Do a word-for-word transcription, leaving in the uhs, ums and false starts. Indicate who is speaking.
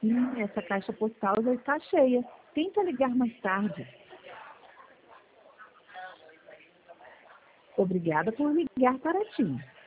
Speaker 1: Sim, essa caixa postal já está cheia. Tenta ligar mais tarde. Obrigada por ligar para Tim.